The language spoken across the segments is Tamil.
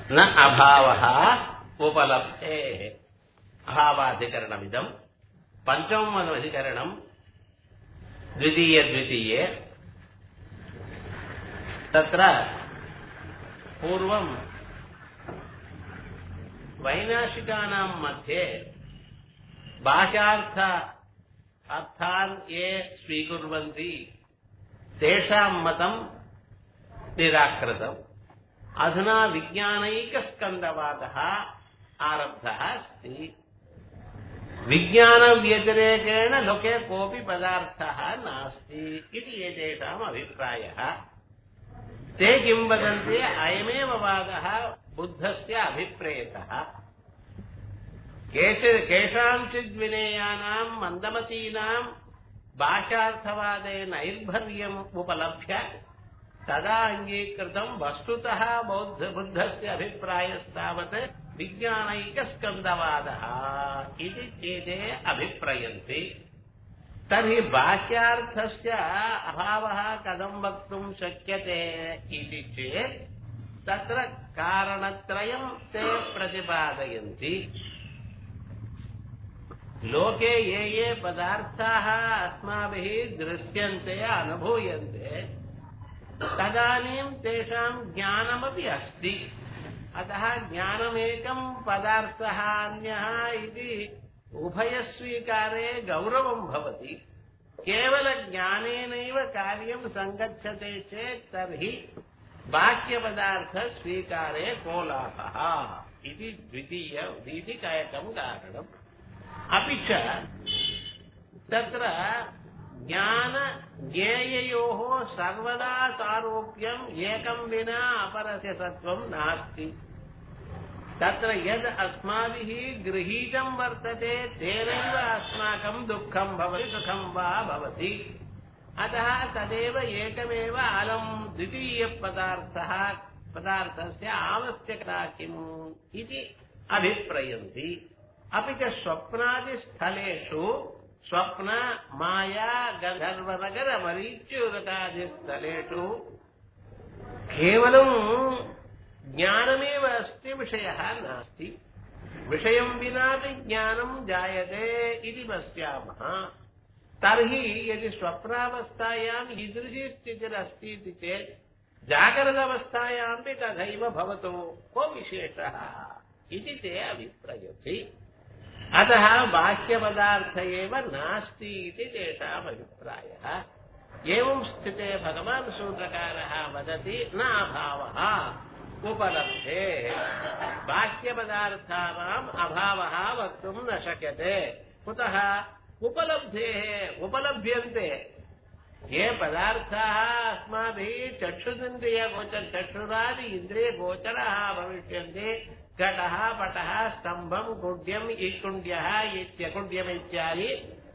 न अभावः उपलब्धेः अभावाधिकरणमिदम् पंचमम् अधिकरणम् द्वितीये तत्र पूर्वं वैनाशिकानां मध्ये बाह्यार्थ अर्थान् ये स्वीकुर्वन्ति तेषां मतं निराकृतम्। अधुना विज्ञानैकस्कन्धवादः आरब्धः अस्ति। विज्ञानव्यतिरेकेण लोके कोऽपि पदार्थः नास्ति इति एतेषाम् अभिप्रायः। ते किं वदन्ति, अयमेव वादः बुद्धस्य अभिप्रेतः। केषाञ्चित् विनेयानां मन्दमतीनां बाह्यार्थवादे नैर्भर्यम् उपलभ्य तदा अङ्गीकृतं वस्तुतः बुद्धस्य अभिप्रायस्तावत् विज्ञानैकस्कन्धवादः इति एते अभिप्रयन्ति। तर्हि बाह्यार्थस्य अभावः कथं वक्तुं शक्यते इति चेत् तत्र कारणत्रयं ते प्रतिपादयन्ति। लोके ये पदार्थाः अस्माभिः दृश्यन्ते अनुभूयन्ते तदानीं तेषां ज्ञानमपि अस्ति। अतः ज्ञानमेकं पदार्थः अन्यः इति उभयस्वीकारे गौरवं भवति। केवलज्ञानेनैव कार्यं सङ्गच्छते चेत् तर्हि बाह्यपदार्थस्वीकारे को लाभः इति द्वितीयं कारणम्। अपि च तत्र ज्ञान ज्ञेययोः सर्वदा सारूप्यम् एकं विना अपरस्य सत्त्वं नास्ति। तत्र यद् अस्माभिः गृहीतं वर्तते तेनैव अस्माकं दुःखं भवति सुखं वा भवति। अतः तदेव एकमेव अलम् द्वितीयपदार्थस्य आवश्यकता किम् इति अभिप्रयन्ति। अपि च स्वप्नादिस्थलेषु स्वप्न माया गन्धर्वनगर मरीच्युरकादिस्थलेषु केवलं ज्ञानमेव अस्ति, विषयः नास्ति। विषयं विनापि ज्ञानं जायते इति पश्यामः। तर्हि यदि स्वप्नावस्थायां ईदृशी स्थितिरस्ति इति चेत् जागृतावस्थायामपि तथैव भवतु को विशेषः इति ते अभिप्रयन्ति। अतः बाह्यपदार्थ एव नास्ति इति तेषाम् अभिप्रायः। एवं स्थिते भगवान् सूत्रकारः वदति न अभावः उपलब्धेः। बाह्यपदार्थानाम् अभावः वक्तुं न शक्यते। कुतः? उपलब्धेः उपलभ्यन्ते। ये पदार्थाः अस्माभिः चक्षुरादि इन्द्रियगोचराः भविष्यन्ति, घटः पटः स्तम्भं कुड्यम् इकुण्ड्यः इत्यकुड्यम् इत्यादि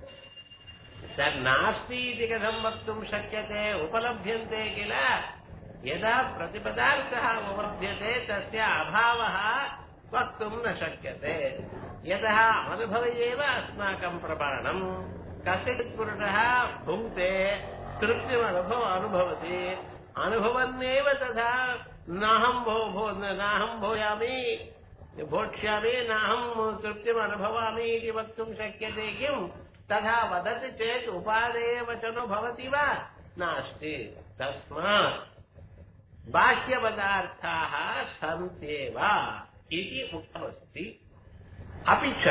तन्नास्ति इति कथं वक्तुं शक्यते? उपलभ्यन्ते किल। यदा प्रतिपदार्थः उपलभ्यते तस्य अभावः वक्तुं न शक्यते। यतः अनुभव एव अस्माकं प्रमाणम्। कश्चित् पुरुषः भुङ्क्ते तृप्तिम् अनुभवति, अनुभवन्नेव तथा नाहं भोयामि भोक्ष्यामि नाहं तृप्तिम् अनुभवामि इति वक्तुं शक्यते किम्? तथा वदति चेत् उपादेयवचनो भवति वा? नास्ति। तस्मात् बाह्यपदार्थाः सन्त्येव इति उक्तमस्ति। अपि च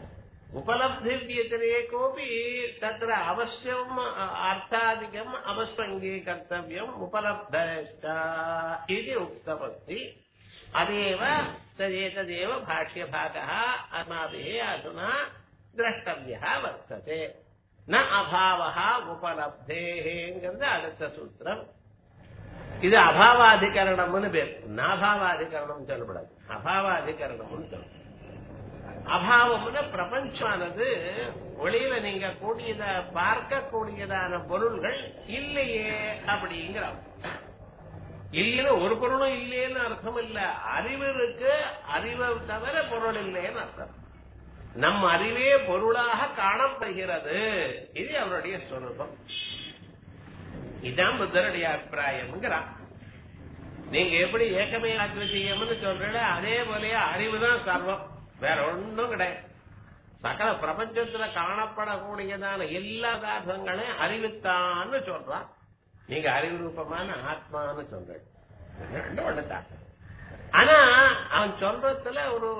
उपलब्धिव्यतिरेकोऽपि तत्र अवश्यम् अर्थादिकम् अवश्यङ्गीकर्तव्यम् उपलब्धश्च इति उक्तमस्ति। अदेव तदेतदेव भाष्यभागः अस्माभिः अधुना द्रष्टव्यः वर्तते। न अभावः उपलब्धेः அடுத்த சூத்திரம். இது அபாவாதிகரணம்னு பேர். நாபாவாதிகரணம் சொல்லப்படாது, அபாவாதிகரணம்னு சொல்லணும். அபாவம்னு பிரபஞ்சமானது ஒளியில நீங்க பார்க்கக்கூடியதான பொருள்கள் இல்லையே அப்படிங்கிற இல்லைன்னு ஒரு பொருளும் இல்லையேன்னு அர்த்தம் இல்ல. அறிவு இருக்கு, அறிவை தவிர பொருள் இல்லைன்னு அர்த்தம். நம் அறிவே பொருளாக காணப்படுகிறது. இது அவருடைய சொரூபம். இதுதான் புத்தருடைய அபிப்பிராயம். நீங்க எப்படி ஏக்கமே அத்விதீயம்னு சொல்றீங்களோ அதே போலயே அறிவுதான் சர்வம், வேற ஒன்னும் கிடையாது. சகல பிரபஞ்சத்துல காணப்படக்கூடியதான எல்லா தார்த்தங்களையும் அறிவுத்தான்னு சொல்றான். நீங்க அறிவு ரூபமான ஆத்மான்னு சொல்றீங்க, ரெண்டும் ஒண்ணுதான். ஆனா அவன் சொல்றதுல ஒரு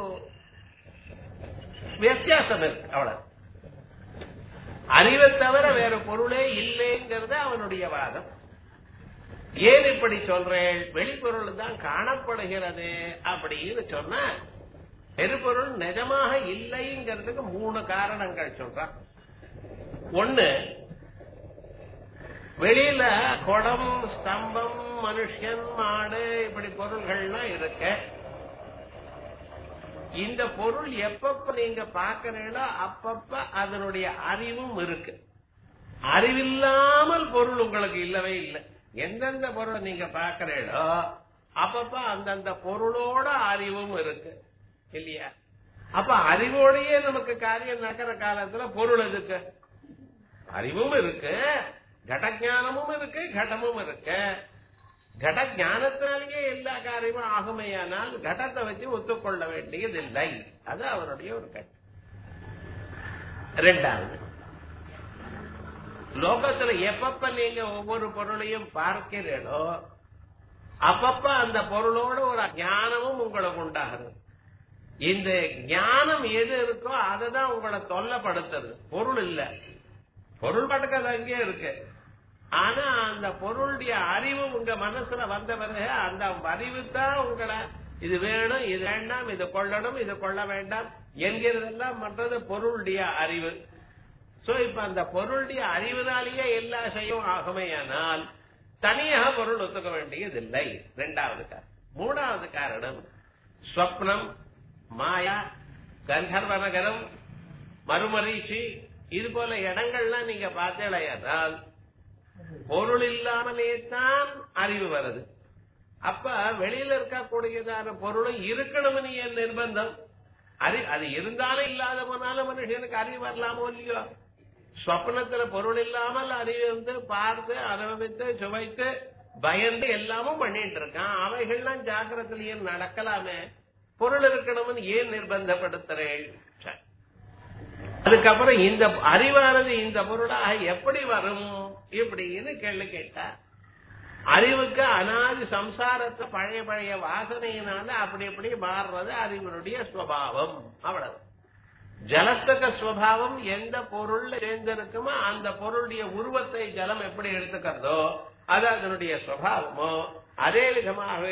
வித்தியாசம் இருக்கு, அவ்வளவு. அறிவை தவிர வேற பொருளே இல்லைங்கிறது அவனுடைய வாதம். ஏன் இப்படி சொல்றேன்? வெளிப்பொருள் தான் காணப்படுகிறது அப்படின்னு சொன்ன பெருபொருள் நிஜமாக இல்லைங்கிறதுக்கு 3 காரணங்கள் சொல்றான். ஒண்ணு, வெளியில குடம், ஸ்தம்பம், மனுஷன், மாடு இப்படி பொருள்கள்லாம் இருக்கு. இந்த பொருள் எப்பப்ப நீங்க பாக்கிறீங்களோ அப்பப்ப அதனுடைய அறிவும் இருக்கு. அறிவில்லாமல் பொருள் உங்களுக்கு இல்லவே இல்லை. எந்தெந்த பொருளை நீங்க பாக்கிறீங்களோ அப்பப்ப அந்தந்த பொருளோட அறிவும் இருக்கு இல்லையா? அப்ப அறிவோடையே நமக்கு காரியம் நடக்கிற காலத்துல பொருள் எதுக்கு? அறிவும் இருக்கு, கடஞானமும் இருக்கு, கடமும் இருக்கு. கட ஞானத்தினாலேயே எல்லா காரியமும் ஆகுமையானால் கடத்தை வச்சு ஒத்துக்கொள்ள வேண்டியதில்லை. அது அவருடைய ஒரு கருத்து. ரெண்டாவது, லோகத்துல எப்பப்ப நீங்க ஒவ்வொரு பொருளையும் பார்க்கிறீர்களோ அப்பப்ப அந்த பொருளோட ஒரு ஞானமும் உங்களுக்கு உண்டாகுது. இந்த ஞானம் எது இருக்கோ அததான் உங்களை தொல்லைப்படுத்துறது, பொருள் இல்ல. பொருள் பட்டுக்கு அது அங்கே இருக்கு. ஆனா அந்த பொருளுடைய அறிவு உங்க மனசுல வந்த பிறகு அந்த அறிவு தான் உங்களை இது வேணும், இது வேண்டாம், இது கொள்ளணும், இது கொள்ள வேண்டாம் என்கிறதெல்லாம் மற்றது பொருளுடைய அறிவு. சோ இப்ப அந்த பொருளுடைய அறிவுனாலேயே எல்லா செய்யும் ஆகுமையானால் தனியாக பொருள் ஒத்துக்க வேண்டியதில்லை. ரெண்டாவது காரணம். மூணாவது காரணம், ஸ்வப்னம், மாயா, கந்தர்வ நகரம், மறுமரீச்சி இது போல இடங்கள்லாம் நீங்க பார்த்தேனால் பொருள் இல்லாமலே தான் அறிவு வருது. அப்ப வெளியில இருக்கக்கூடியதான பொருளும் இருக்கணும்னு ஏன் நிர்பந்தம்? அது இருந்தாலும் இல்லாத போனாலும் மனுஷனுக்கு அறிவு வரலாமோ இல்லையோ? ஸ்வப்னத்துல பொருள் இல்லாமல் அறிவு வந்து பார்த்து அனுபவித்து சுவைத்து பயந்து எல்லாமும் பண்ணிட்டு இருக்கான். அவைகள்லாம் ஜாக்கிரத்திலேயே நடக்கலாமே, பொருள் இருக்கணும்னு ஏன் நிர்பந்தப்படுத்துறேன்? அதுக்கப்புறம் இந்த அறிவானது இந்த பொருளாக எப்படி வரும் இப்படின்னு கேள்வி கேட்டா, அறிவுக்கு அனாதி சம்சாரத்தை பழைய பழைய வாசனையினால அப்படி எப்படி மாறுறது அறிவனுடைய சுவாவம், அவ்வளவு. ஜலத்துக்கு சுவாவம் எந்த பொருள்ல சேர்ந்திருக்குமோ அந்த பொருளுடைய உருவத்தை ஜலம் எப்படி எடுத்துக்கிறதோ அது அதனுடைய சுவாவமோ, அதே விதமாக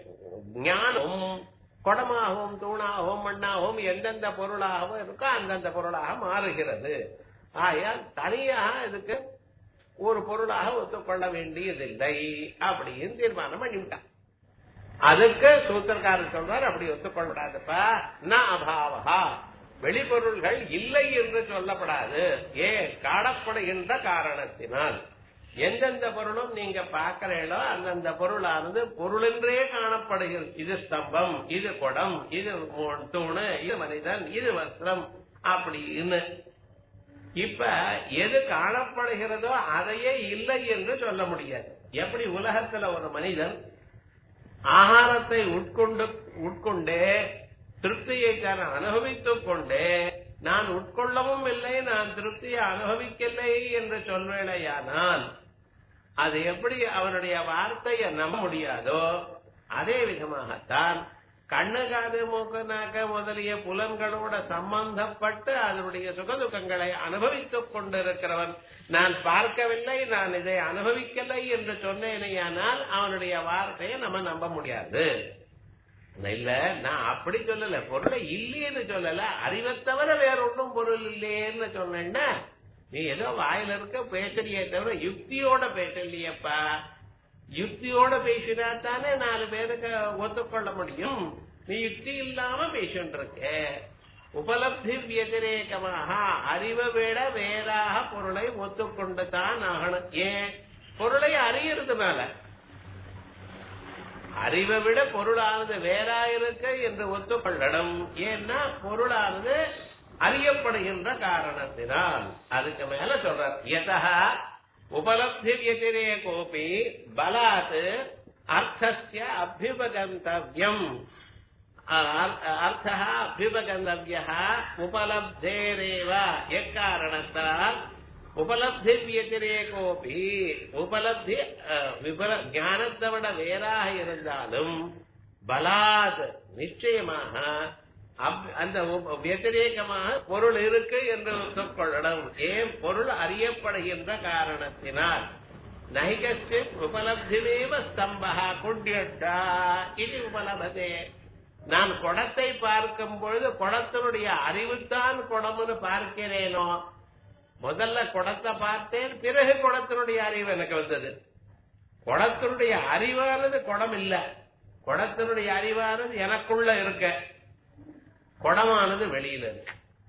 ஞானம் குடமாகவும் தூணாகவும் மண்ணாகவும் எந்தெந்த பொருளாகவும் இருக்கோ அந்தந்த பொருளாக மாறுகிறது. ஆயால் தனியாக இதுக்கு ஒரு பொருளாக ஒத்துக்கொள்ள வேண்டியதில்லை அப்படின்னு தீர்மானம் பண்ணிவிட்டான். அதுக்கு சூத்திரக்காரர் சொல்றார், அப்படி ஒத்துக்கொள்ளப்படாதுப்பா. ந அபாவஹா, வெளிப்பொருள்கள் இல்லை என்று சொல்லப்படாது. ஏன்? காணப்படுகின்ற காரணத்தினால். எந்தெந்த பொருளும் நீங்க பார்க்கிறீங்களோ அந்தந்த பொருளானது பொருளென்றே காணப்படுகிறது. இது ஸ்தம்பம், இது குடம், இது தூணு, இது மனிதன், இது வஸ்திரம் அப்படின்னு. இப்ப எது காணப்படுகிறதோ அதையே இல்லை என்று சொல்ல முடியாது. எப்படி உலகத்துல ஒரு மனிதன் ஆகாரத்தை உட்கொண்டே திருப்தியை தான் அனுபவித்துக் கொண்டே நான் உட்கொள்ளவும் இல்லை, நான் திருப்தியை அனுபவிக்கலை என்று சொல்வேளையானால் அது எப்படி அவனுடைய வார்த்தையை நம்ப முடியாதோ அதே விதமாகத்தான் கண்ணு, காது, மூக்கு, நாக்க முதலிய புலன்களோட சம்பந்தப்பட்டு அதனுடைய சுகதுக்கங்களை அனுபவித்துக் கொண்டிருக்கிறவன் நான் பார்க்கவில்லை, நான் இதை அனுபவிக்கலை என்று சொன்னேனையானால் அவனுடைய வார்த்தையை நம்ம நம்ப முடியாது. இல்ல, நான் அப்படி சொல்லல, பொருளை இல்லைன்னு சொல்லல, அறிவை தவிர வேற ஒன்றும் பொருள் இல்லையேன்னு சொன்னேன்னா நீ ஏதோ வாயில இருக்க பேசுறியே தவிர யுக்தியோட பேசலையப்பா. யுக்தியோட பேசினா தானே 4 பேருக்கு ஒத்துக்கொள்ள முடியும். நீ யுக்தி இல்லாம பேசிட்டு இருக்க. உபலப்தி வியதிரேகமாக அறிவை விட வேறாக பொருளை ஒத்துக்கொண்டு தான் ஆகணும். ஏன்? பொருளை அறியறதுனால. அறிவை விட பொருளானது வேறாயிருக்கு என்று ஒத்துக்கொள்ளணும். ஏன்னா பொருளானது அறியப்படுகின்ற காரணத்தினால். அதுக்கு மேல சொல்ற யதஹ உபலப்தி வியதிரேகோபி பலாத் அர்த்தஸ்ய அபியுபகந்தவ்யம் அர்த்தः அபியுபகந்தவ்யः உபலப்தேரேவ எக்காரணத்தால் உபலப்தி வியதிரேகோபி உபலப்தி ஞானத்தை விட வேறாக இருந்தாலும் பலாத் நிச்சயமாக அந்த வியதிரேகமாக பொருள் இருக்கு என்று ஒத்துக்கொள்ளணும். ஏன் பொருள் அறியப்படுகின்ற காரணத்தினால் நைகஸ்ய உபலப்திமேவ ஸ்தம்பஹ குண்யட்டா இது உபலபதே. நான் குடத்தை பார்க்கும் பொழுது குடத்தினுடைய அறிவுத்தான் குடம்னு பார்க்கிறேனோ, முதல்ல குடத்தை பார்த்தேன், பிறகு குடத்தினுடைய அறிவு எனக்கு வந்தது. குடத்தினுடைய அறிவானது குடம் இல்ல, குடத்தினுடைய அறிவானது எனக்குள்ள இருக்க, குடமானது வெளியில இருக்கு.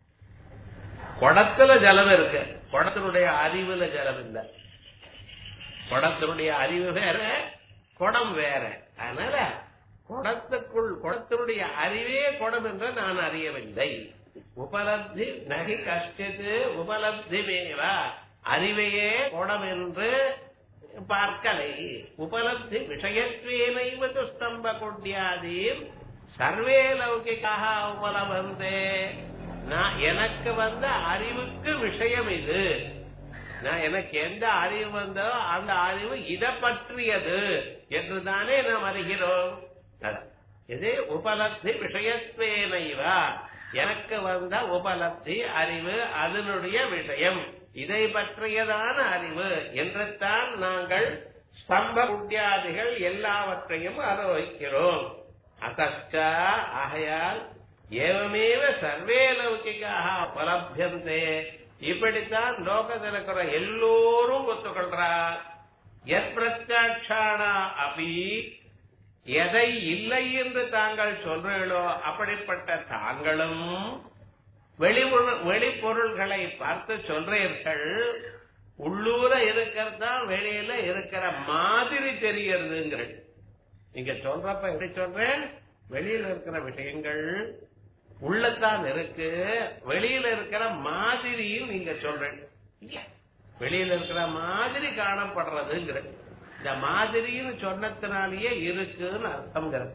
குடத்துல ஜலம் இருக்கு, குடத்தினுடைய அறிவுல ஜலம் இல்ல. குடத்தினுடைய அறிவு வேற, குடம் வேற. அதனால குடத்துக்குள் குடத்தினுடைய அறிவே குடம் என்று நான் அறியவில்லை. உபலப்தி நகி கஷ்டித்து உபலப்திமேவ அறிவையே குடம் என்று பார்க்கலை. உபலப்தி விஷயத்வேனைவ துஸ்தம்ப குட்யாதீம் சர்வே லௌகிகாக உபலபந்தே. நான் எனக்கு வந்த அறிவுக்கு விஷயம் இது. நான் எனக்கு எந்த அறிவு வந்தோ அந்த அறிவு இதை பற்றியது என்றுதானே நாம் அறிகிறோம். இது உபலப்தி விஷயத்வேனைவ எனக்கு வந்த உபலப்தி அறிவு அதனுடைய விஷயம், இதை பற்றியதான அறிவு என்றுதான் நாங்கள் ஸ்தம்ப குட்யாதிகள் எல்லாவற்றையும் அனுபவிக்கிறோம். அத்தச்சா ஆகையால் ஏவமேவ சர்வே லௌகிகாக உபலப்யந்தே. இப்படித்தான் லோகத்தில் இருக்கிற எல்லோரும் ஒத்துக்கொள்றார். எத்பிரத்யக்ஷாணா அபி எதை இல்லை என்று தாங்கள் சொல்றீங்களோ அப்படிப்பட்ட தாங்களும் வெளிப்பொருள்களை பார்த்து சொல்றீர்கள். உள்ளூர இருக்கிறதா வெளியில இருக்கிற மாதிரி தெரியறதுங்கிற நீங்க சொல்றப்ப எப்படி சொல்றேன்? வெளியில இருக்கிற விஷயங்கள் உள்ளத்தான் இருக்கு, வெளியில இருக்கிற மாதிரியும் நீங்க சொல்றேன். வெளியில இருக்கிற மாதிரி காணப்படுறதுங்கிற இந்த மாதிரின்னு சொன்னதுனாலேயே இருக்குன்னு அர்த்தம்ங்கிறது.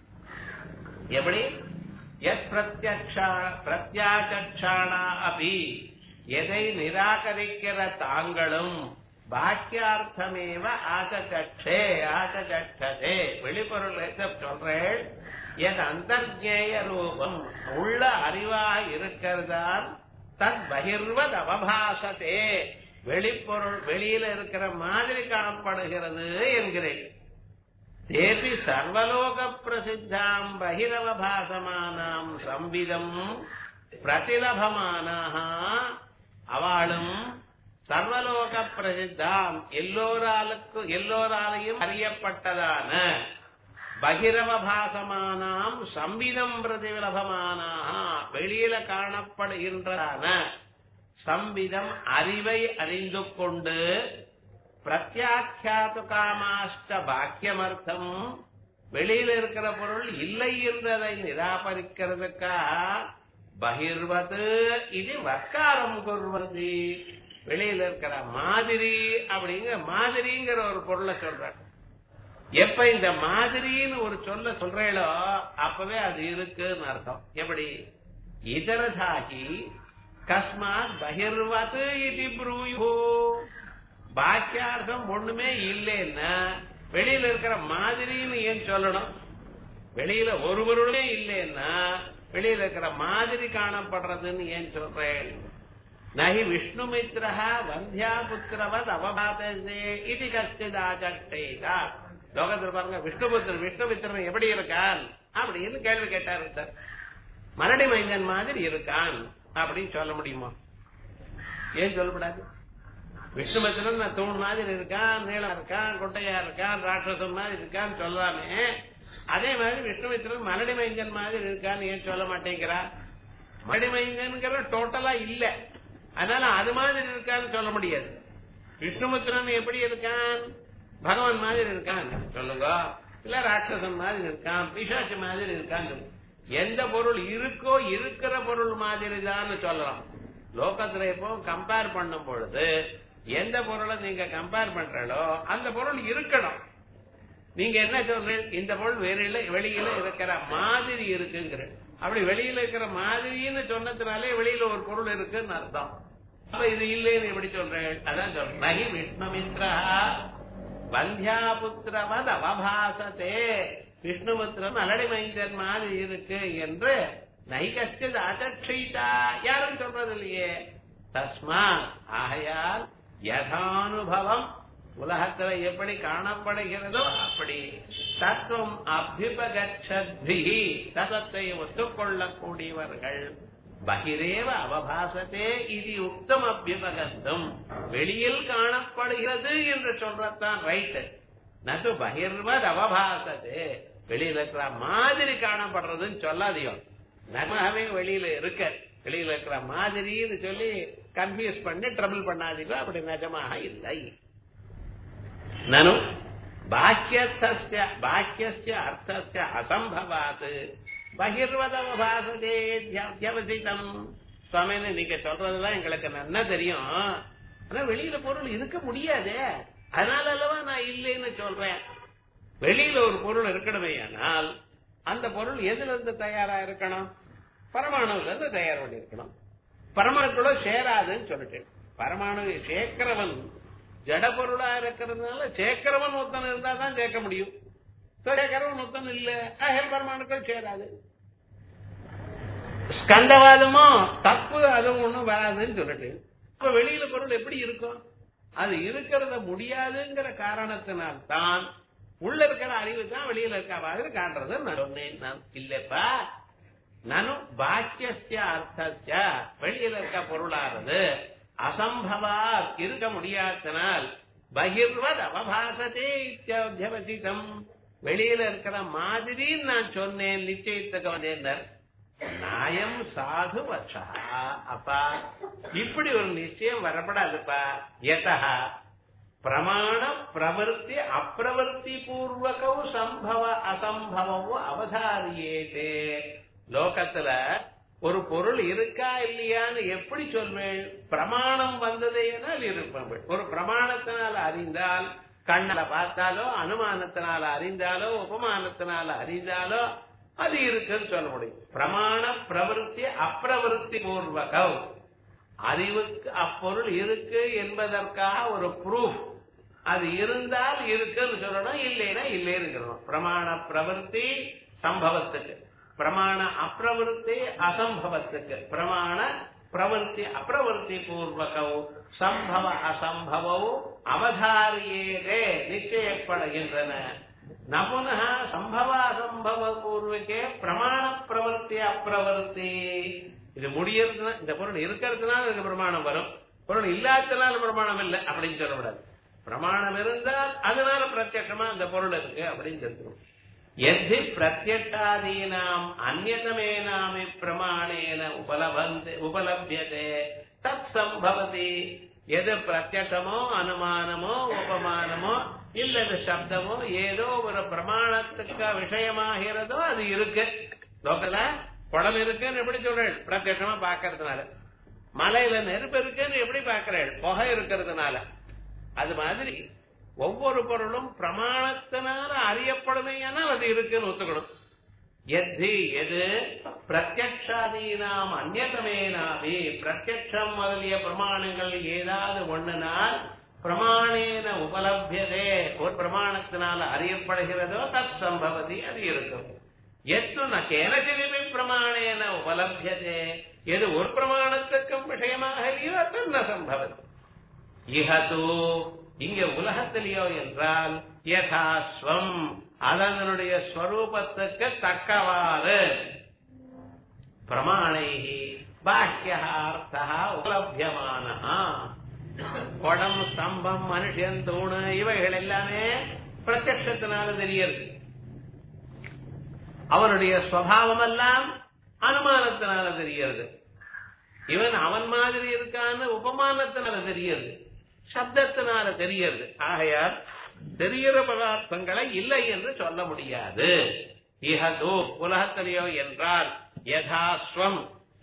எப்படி பிரத்யக்ஷாணா அபி எதை நிராகரிக்கிற தாங்களும் பாக்கியார்த்தமேவ ஆசகட்சே ஆசகட்சதே வெளிப்பொருள் சொல்றேன். என் அந்தர்ஜேய ரூபம் உள்ள அறிவாக இருக்கிறதால் தத் பகிர்வத் அவபாசத்தே வெளிப்பொருள் வெளியில இருக்கிற மாதிரி காணப்படுகிறது என்கிறேன். தேபி சர்வலோக பிரசித்தாம் பகிரவபாசமானாம் சம்பிதம் பிரதிலபமானாக அவளும் சர்வலோக பிரசித்தாம் எல்லோராலையும் அறியப்பட்டதான பகிரவபாசமானாம் சம்பிதம் பிரதிலபமானாக வெளியில காணப்படுகின்றதான சம்பிதம் அறிவை அறிந்து கொண்டு பிரத்யாக்கியாது காமாஷ்ட பாக்கியமர்த்தம் வெளியில இருக்கிற பொருள் இல்லை என்றதை நிராகரிக்கிறதுக்காக பகிர்வது இது வக்காரம் குர்வந்தி வெளியில இருக்கிற மாதிரி அப்படிங்கிற மாதிரிங்கிற ஒரு பொருளை சொல்ற. எப்ப இந்த மாதிரின்னு ஒரு சொல்றேளோ அப்பவே அது இருக்குன்னு அர்த்தம். எப்படி இதரதாகி கஸ்மாத் பகிர்வது இது ப்ரூயு பாக்கியார்த்தம் ஒண்ணுமே இல்லைன்னா வெளியில இருக்கிற மாதிரின்னு ஏன் சொல்லணும்? வெளியில ஒருவருமே இல்லைன்னா வெளியில இருக்கிற மாதிரி காணப்படுறதுன்னு ஏன் சொல்றேன்? நகி விஷ்ணுமித்ரஹ வந்தியா புத்திரவத் அவபாதே இது கஷ்டிதாச்சேதா. லோகத்தில் பாருங்க, விஷ்ணுமித்திரன் எப்படி இருக்கான் அப்படின்னு கேள்வி கேட்டாரு சார். மரடி மைந்தன் மாதிரி இருக்கான் அப்படின்னு சொல்ல முடியுமா? ஏன் சொல்லப்படாது? விஷ்ணுமித்திரன் தூண் மாதிரி இருக்கான், நீளம் இருக்கான், குட்டையா இருக்கான், ராட்சசன் மாதிரி இருக்கான்னு சொல்லலாமே. அதே மாதிரி விஷ்ணுமித்திரன் மரடி மைந்தன் மாதிரி இருக்கான்னு ஏன் சொல்ல மாட்டேங்கிறா? மரடி மைந்தன்கிற டோட்டலா இல்ல, அதனால அது மாதிரி இருக்கான்னு சொல்ல முடியாது. விஷ்ணுமித்திரன் எப்படி இருக்கான்? பகவான் மாதிரி இருக்கான் சொல்லுங்க, இல்ல ராட்சசன் மாதிரி இருக்கான், பிசாசு மாதிரி இருக்கான். எந்த பொருள் இருக்கோ இருக்கிற பொருள் மாதிரி தான் சொல்லலாம். லோகத்துல இப்போ கம்பேர் பண்ணும் பொழுது எந்த பொருளை நீங்க கம்பேர் பண்றோ அந்த பொருள் இருக்கணும். நீங்க என்ன சொல்றீங்க? இந்த பொருள் வெளியில இருக்கிற மாதிரி இருக்குங்கிற. அப்படி வெளியில இருக்கிற மாதிரின்னு சொன்னதுனாலே வெளியில ஒரு பொருள் இருக்குன்னு அர்த்தம். அப்ப இது இல்லைன்னு எப்படி சொல்றேன்? அதான் சொல்றேன். நகி விஷ்ணுமித்ரா வந்தியாபுத்திரவத் அவபாசத்தே. விஷ்ணுமித்திரன் அலடி மைந்தன் மாதிரி இருக்கு என்று நைகஷ்டித் அசக்ஷிதா யாரும் சொல்றது இல்லையே. தஸ்மா ஆகையால் யதானுபவம் உலகத்துல எப்படி காணப்படுகிறதோ அப்படி தத்துவம் அபிபகச்சத்பிஹி ததத்தை ஒத்துக்கொள்ளக்கூடியவர்கள் பகிரேவ அவபாசத்தே இது உக்தம் அபிபகத்தும் வெளியில் காணப்படுகிறது என்று சொல்றதான் ரைட். நது பகிர்வத் அவபாசத்தே வெளியில இருக்கிற மாதிரி காணப்படுறதுன்னு சொல்லாதியோ. நகமே வெளியில இருக்க வெளியில இருக்கிற மாதிரின்னு சொல்லி கன்ஃபியூஸ் பண்ணி ட்ரபிள் பண்ணாதீங்க. அப்படி நிஜமாக இல்லை. நனு பாக்கியஸ்ய அர்த்தஸ்ய அசம்பவாத் பகிர்வதவபாசதே அத்தியவசிதம். சுவாமின்னு நீங்க சொல்றதுதான் எங்களுக்கு நல்லா தெரியும். ஆனா வெளியில பொருள் இருக்க முடியாது. அதனால அல்லவா நான் இல்லைன்னு சொல்றேன். வெளியில ஒரு பொருள் இருக்கணுமே, ஆனால் அந்த பொருள் எதுல இருந்து தயாரா இருக்கணும்? பரமாணுல இருந்து தயார் பண்ணி இருக்கணும். பரமாணுக்குள்ள சேராதுன்னு சொல்லிட்டேன். பரமாணு சேர்க்கிறவன் ஜட பொருளா இருக்கிறதுனால சேர்க்கிறவன் ஒருத்தன் இருந்தா தான் சேர்க்க முடியும். சேர்க்கிறவன் ஒருத்தன் இல்ல, பரமாணுக்கள் சேராது. ஸ்கந்தவாதமோ தப்பு, அதுவும் ஒண்ணும் வராதுன்னு சொல்லிட்டு இப்ப வெளியில பொருள் எப்படி இருக்கும்? அது இருக்கிறத முடியாதுங்கிற காரணத்தினால்தான் உள்ள இருக்கிற அறிவு தான் வெளியில இருக்க மாதிரி காண்றது நான் சொன்னேன். இல்லப்பா, நானும் பாக்கியஸ்ய அர்த்தஸ்ய வெளியில இருக்க பொருளானது அசம்பவா இருக்க முடியாதனால் பகிர்வத் அவபாசத்தே இத்யவசிதம் வெளியில இருக்கிற மாதிரி நான் சொன்னேன். நிச்சயத்துக்கு வந்தேன். நியாயம் சாது வச்சா. அப்பா இப்படி ஒரு நிச்சயம் வரப்படாதுப்பா. யதா பிரமாண பிரவருத்தி அப்பிரவருத்தி பூர்வகம் சம்பவ அசம்பவோ அவதாரியேதே. லோகத்துல ஒரு பொருள் இருக்கா இல்லையான்னு எப்படி சொல்வேன்? பிரமாணம் வந்ததேனால் இருப்பேன். ஒரு பிரமாணத்தினால அறிந்தால், கண்ணால பார்த்தாலோ அனுமானத்தினால அறிந்தாலோ உபமானத்தினால அறிந்தாலோ அது இருக்குன்னு சொல்ல முடியும். பிரமாண பிரவருத்தி அப்பிரவருத்தி பூர்வகம் அறிவுக்கு அப்பொருள் இருக்கு என்பதற்காக ஒரு ப்ரூஃப். அது இருந்தால் இருக்குன்னு சொல்லணும், இல்லைன்னா இல்லைன்னு. பிரமாண பிரவருத்தி சம்பவத்துக்கு, பிரமாண அப்பிரவருத்தி அசம்பவத்துக்கு, பிரமாண பிரவருத்தி அப்பிரவருத்தி பூர்வகம் சம்பவ அசம்பவோ அவதாரியேதே நிச்சயப்படுகின்றன. நபுனः சம்பவ அசம்பவ பூர்வகே பிரமாண பிரவருத்தி அப்பிரவருத்தி. இது முடியறதுனா இந்த பொருள் இருக்கிறதுனால இதுக்கு பிரமாணம் வரும், பொருள் இல்லாததுனால பிரமாணம் இல்லை அப்படின்னு சொல்லக்கூடாது. பிரமாணம் இருந்தால் அதனால பிரத்யட்சமா அந்த பொருள் இருக்கு அப்படின்னு சொல்லணும். எதி பிரத்யட்சாதீனாம் அந்யதமேனாமி பிரமாணேன உபலப்யதே தத் சம்பவதி. எது பிரத்யட்சமோ அனுமானமோ உபமானமோ இல்லது சப்தமோ ஏதோ ஒரு பிரமாணத்துக்கு விஷயமாகிறதோ அது இருக்கு. லோக்கல குளம் இருக்குன்னு எப்படி சொல்றேன்? பிரத்யட்சமா பாக்கிறதுனால. மலையில நெருப்பு இருக்குன்னு எப்படி பாக்கிறேன்? புகை இருக்கிறதுனால. அது மாதிரி ஒவ்வொரு பொருளும் பிரமாணத்தினால அறியப்படுமையானால் அது இருக்குன்னு ஒத்துக்கணும். எது பிரத்யக்ஷாதீனாம் அந்யதமேனாபி பிரத்யக்ஷம் முதலிய பிரமாணங்கள் ஏதாவது ஒண்ணுனால் பிரமாணேன உபலப்யதே ஒரு பிரமாணத்தினால அறியப்படுகிறதோ தத் சம்பவதி அது இருக்கும். எத்து ந கேனசிலிபி பிரமாணேன உபலப்யதே எது ஒரு பிரமாணத்துக்கும் விஷயமாக இல்லையோ அது ந சம்பவதி. இஹது இங்க உலகத்திலேயோ என்றால் யதாஸ்வம் அதனுடைய ஸ்வரூபத்துக்கு தக்கவாறு பிரமாணைஹி பாஹ்யார்த்தः உபலப்யமானஹ. குடம் ஸ்தம்பம் மனுஷன் தூணு இவைகள் எல்லாமே பிரத்யக்ஷத்தினால தெரியுது. அவனுடைய ஸ்வபாவம் எல்லாம் அனுமானத்தினால தெரியுது. இவன் அவன் மாதிரி இருக்கான்னு உபமானத்தினால தெரியுது, சப்தத்தினால தெரியுது. ஆகையால் தெரிகிற பதார்த்தங்களை இல்லை என்று சொல்ல முடியாது. இஹது உலகத்திலேயோ என்றால் யதாஸ்வம்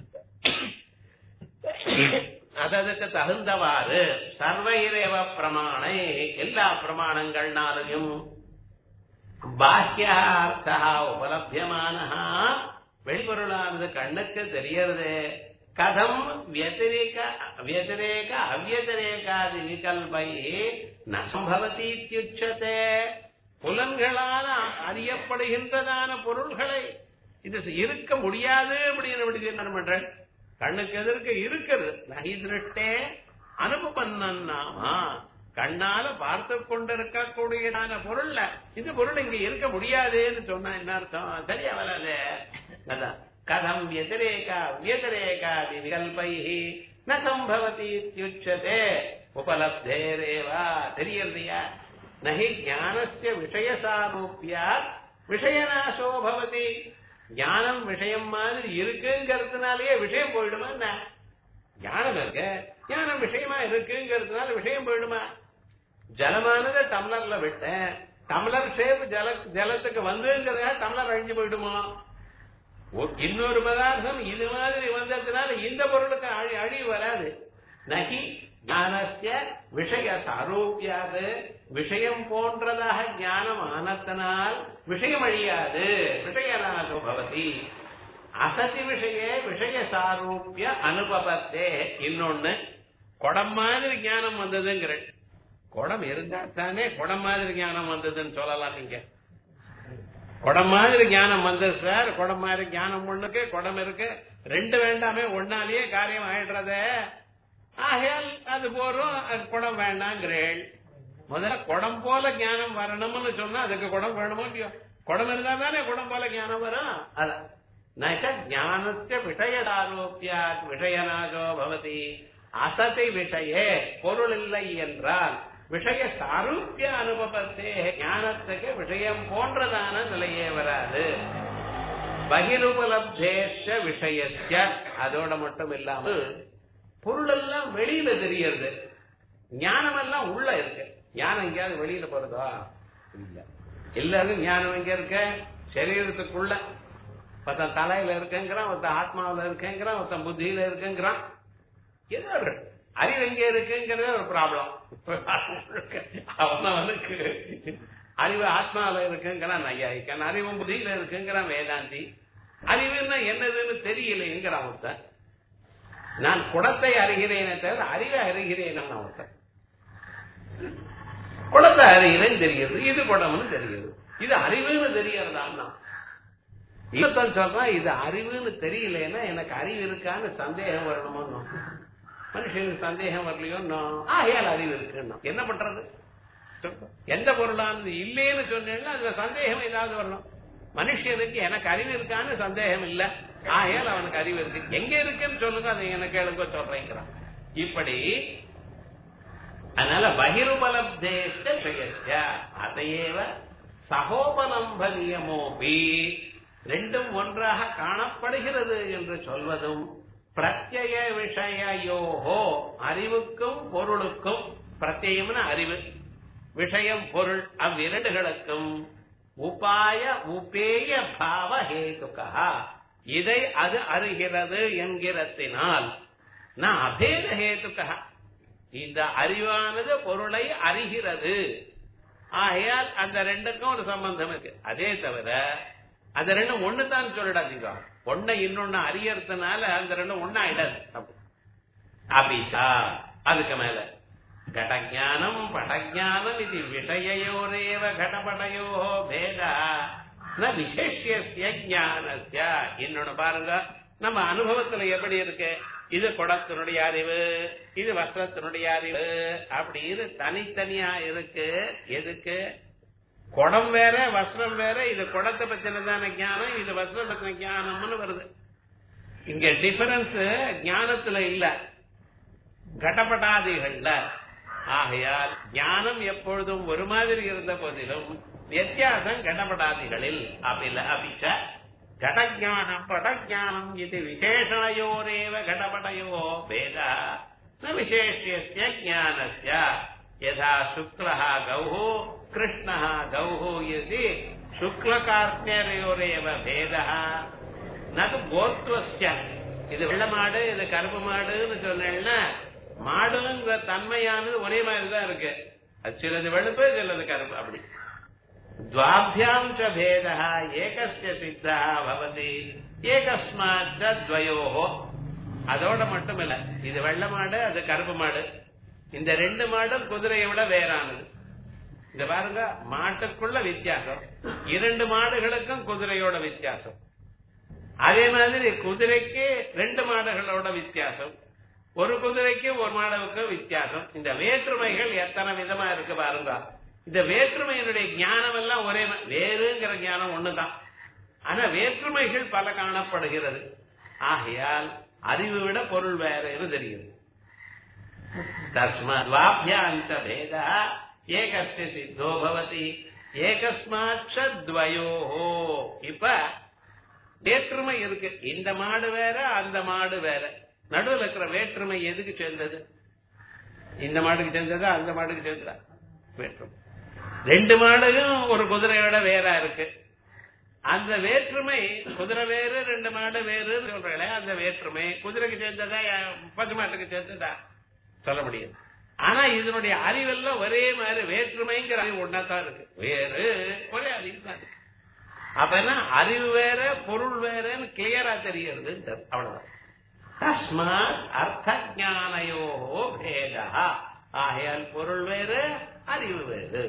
அதற்கு தகுந்தவாறு சர்வைரேவ பிரமாணை எல்லா பிரமாணங்கள்னாலையும் பாஹ்யார்த்தா உபலப்யமானஹா வெளிப்பொருளானது கண்ணுக்கு தெரியறது. கதம் வியதிரேக அவ்யதிரேகாதி விகல்பை ந சம்பவதி இத்யுச்யதே. புலன்களால் அறியப்படுகின்றதான பொருள்களை இது இருக்க முடியாது அப்படின்னு என்ன பண்ற? கண்ணுக்கு எதிர்க்க இருக்கிறது. நகி திருஷ்டே அனுபவன்னாமா, கண்ணால பார்த்து கொண்டிருக்கக்கூடியதான பொருள்ல இந்த பொருள் இங்க இருக்க முடியாதுன்னு சொன்னா என்ன அர்த்தம்? சரியா வராது. அதான் கதம் வியதிரேகாதி விகல்பை ந சம்பவதி இத்யுச்யதே உபலப்தேரேவா. தெரியலையா? நஹி ஞானஸ்ய விஷய சாரூப்யாத் விஷயநாசோ பவதி. ஞானம் விஷயம் மாதிரி இருக்குங்கிறதுனாலயே விஷயம் போயிடுமா? என்ன ஞானம் இருக்கு, ஞானம் விஷயமா இருக்குங்கிறதுனால விஷயம் போயிடுமா? ஜலமானது டம்ளர்ல விட்டேன், டம்ளர் ஷேப் ஜலத்துக்கு வந்துங்கிறதுனால டம்ளர் அழிஞ்சு போயிடுமா? இன்னொரு பதார்த்தம் இது மாதிரி வந்ததுனால இந்த பொருளுக்கு அழிவு வராது. நகி ஞானஸ்ய விஷய சாரூப்யாது, விஷயம் போன்றதாக ஞானம் ஆனத்தினால் விஷயம் அழியாது. விஷயநாசோ பவதி. அசதி விஷயே விஷய சாரூபிய அனுபவத்தே. இன்னொன்னு, குடம் மாதிரி ஞானம் வந்ததுங்கிற, குடம் இருந்தா தானே குடம் மாதிரி ஞானம் வந்ததுன்னு சொல்லலாம். நீங்க குடம் மாதிரி ஞானம் வந்தது சார், குடம் மாதிரி ஞானம் ஒண்ணுக்கு குடம் இருக்கு, ரெண்டு வேண்டாமே, ஒன்னாலேயே காரியம் ஆயிடுறதே. ஆகையால் அது போறோம், அது குடம் வேண்டாங்கிறேன். முதல்ல குடம் போல ஞானம் வரணும்னு சொன்னா அதுக்கு குடம் வேணுமோ இல்லையோ? குடம் இருந்தா தானே குடம் போல ஞானம் வரும். அதான் ஞானஸ்ய விஷயாரோப்பியா விஷயநாசோ பவதி. அசதி விஷயே பொருள் இல்லை என்றால் விஷய சாரூபிய அனுபவத்தே, ஞானத்துக்கு விஷயம் போன்றதான நிலையே வராது. பகிருபலப்தேஷ விஷயஸ்ய, அதோட மட்டும் இல்லாமல் பொருள் எல்லாம் வெளியில தெரியறது, ஞானம் எல்லாம் உள்ள இருக்கு. ஞானம் எங்கேயாவது வெளியில போறதா? இல்ல. எல்லாரும் ஞானம் எங்க இருக்க? சரீரத்துக்குள்ள. ஒருத்தன் தலையில இருக்குங்கிறான், ஒருத்தன் ஆத்மாவில இருக்குங்கிறான், ஒருத்தன் புத்தியில இருக்குங்கிறான். ஏதோ அறிவு எங்க இருக்குங்கிறதே ஒரு ப்ராப்ளம். அவனுக்கு அறிவு ஆத்மாவில இருக்குங்கிறான் நையாயிக்கான், அறிவும் புத்தியில இருக்குங்கிறான் வேதாந்தி. அறிவுன்னா என்னதுன்னு தெரியலைங்கிறான் ஒருத்தன். நான் குடத்தை அறிகிறேனே தவிர அறிவை அறிகிறேன். ஒருத்தன் குடத்தை அறிகிறேன்னு தெரியுது, இது குடம்னு தெரியுது, இது அறிவுன்னு தெரியறதான். இன்னொருத்தன் சொல்றான் இது அறிவுன்னு தெரியலன்னா எனக்கு அறிவு இருக்கான்னு சந்தேகம் வரணுமோ? மனுஷனுக்கு சந்தேகம் வரலையோ? ஆகையால் அறிவு இருக்குன்னா என்ன பண்றது? எந்த பொருளானது இல்லைன்னு சொன்னேன்னா அதுல சந்தேகம் ஏதாவது வரணும். மனுஷனுக்கு எனக்கு அறிவு இருக்கான்னு சந்தேகம் இல்ல, ஆகையால் அவனுக்கு அறிவு இருக்கு. எங்க இருக்குன்னு சொல்லுங்க, அதை எனக்கு எழுங்க சொல்றேங்கிறான். இப்படி அதனால பகிருபலப்தேஷ விஷயஸ்ய அதையேவ சகோபலம்ப நியமோபி, ரெண்டும் ஒன்றாக காணப்படுகிறது என்று சொல்வதும் பிரத்யய விஷயோஹோ, அறிவுக்கும் பொருளுக்கும், பிரத்யம்னா அறிவு, விஷயம் பொருள், அவ்விரண்டுகளுக்கும் உபாய உபேய பாவ ஹேதுகா, இதை அது அறிகிறது என்கிறதினால் நான் அபேத ஹேதுகா, இந்த அறிவானது பொருளை அறிகிறது. ஆகையால் அந்த ரெண்டுக்கும் ஒரு சம்பந்தம் இருக்கு. அதே தவிர அந்த ரெண்டும் ஒண்ணுதான் சொல்லிடாதீங்க. ஒன்ன இன்னொன்னு அறியறதுனால அந்த ரெண்டும் ஒன்னா ஆயிடாது. அபிஷா அதுக்கு மேல கடஞானம் படஞானம் இது விஷயோரேவ கடபடையோ பேதா ந விசேஷ்ய ஞானஸ்ய. இன்னொன்னு பாருங்க, நம்ம அனுபவத்துல எப்படி இருக்கு, இது குடத்தினுடைய அறிவு, இது வஸ்திரத்தினுடைய அறிவு, அப்படின்னு தனித்தனியா இருக்கு. எதுக்கு? குடம் வேற வஸ்திரம் வேற. இது குடத்தை பத்தினதான ஞானம், இது வஸ்திரம் பத்தின ஞானம்னு வருது. இங்க டிஃபரன்ஸ் ஞானத்துல இல்ல, கடப்படாதிகள்ல. ஆகையால் ஞானம் எப்பொழுதும் ஒரு மாதிரி இருந்த போதிலும் வித்தியாசம் கடப்படாதிகளில். அப்படில்ல அபிச்ச கடஞானம் படஞானம் இது விசேஷணையோரேவ கடபடையோ பேதா ந விசேஷ்யஸ்ய ஞானஸ்ய. யதா சுக்லஹ கௌஹு கிருஷ்ணஹ கௌஹு இதி சுக்லகார்த்தியோரேவ பேதः நது கோத்வஸ்ய. இது வெள்ள மாடு, இது கருப்பு மாடுன்னு சொன்னேன்னா மாடுங்கிற தன்மையானது ஒரே மாதிரி தான் இருக்கு. அது சிலது வெளுப்பு, சிலது கருப்பு. அப்படி द्वाभ्याम् च भेदः एकस्य सिद्धः भवति एकस्माच्च द्वयोः. அதோட மட்டும் இல்ல, இது வெள்ளை மாடு அது கருப்பு மாடு, இந்த ரெண்டு மாடும் குதிரையை விட வேறானது. இந்த பாருங்க, மாட்டுக்குள்ள வித்தியாசம், இரண்டு மாடுகளுக்கும் குதிரையோட வித்தியாசம். அதே மாதிரி குதிரைக்கு ரெண்டு மாடுகளோட வித்தியாசம், ஒரு குதிரைக்கு ஒரு மாடுக்கு வித்தியாசம். இந்த வேற்றுமைகள் எத்தனை விதமா இருக்கு பாருங்க. இந்த வேற்றுமையினுடைய ஞானம் எல்லாம் ஒரே, வேறுங்கிற ஞானம் ஒண்ணுதான், ஆனா வேற்றுமைகள் பல காணப்படுகிறது. ஆகையால் அறிவு விட பொருள் வேறு தெரியுது. தஸ்மாத் வாப்யாந்த பேதா ஏகஸ்ய சித்தோ பவதி ஏகஸ்மாச்ச த்வயோஹோ. இப்ப வேற்றுமை இருக்கு, இந்த மாடு வேற அந்த மாடு வேற. நடுவில் இருக்கிற வேற்றுமை எதுக்கு சேர்ந்தது? இந்த மாடுக்கு சேர்ந்ததா அந்த மாடுக்கு சேர்ந்ததா? வேற்றுமை. ரெண்டு மாடுகளும் ஒரு குதிரையோட வேற இருக்கு. அந்த வேற்றுமை, குதிரை வேறு ரெண்டு மாடு வேறு சொல்றேன், அந்த வேற்றுமை குதிரைக்கு சேர்ந்ததா பசு மாட்டுக்கு சேர்ந்ததா சொல்ல முடியும். ஆனா இதனுடைய அறிவெல்லாம் ஒரே மாதிரி, வேற்றுமைங்கிற அறிவு ஒன்னாதான் இருக்கு, வேறு ஒரே அறிவு தான் இருக்கு. அப்ப என்ன, அறிவு வேற பொருள் வேறன்னு கிளியரா தெரிகிறது. அவ்வளவுதான். தஸ்மாத் அர்த்த ஞானயோ பேதா. ஆகையால் பொருள் வேறு அறிவு வேறு.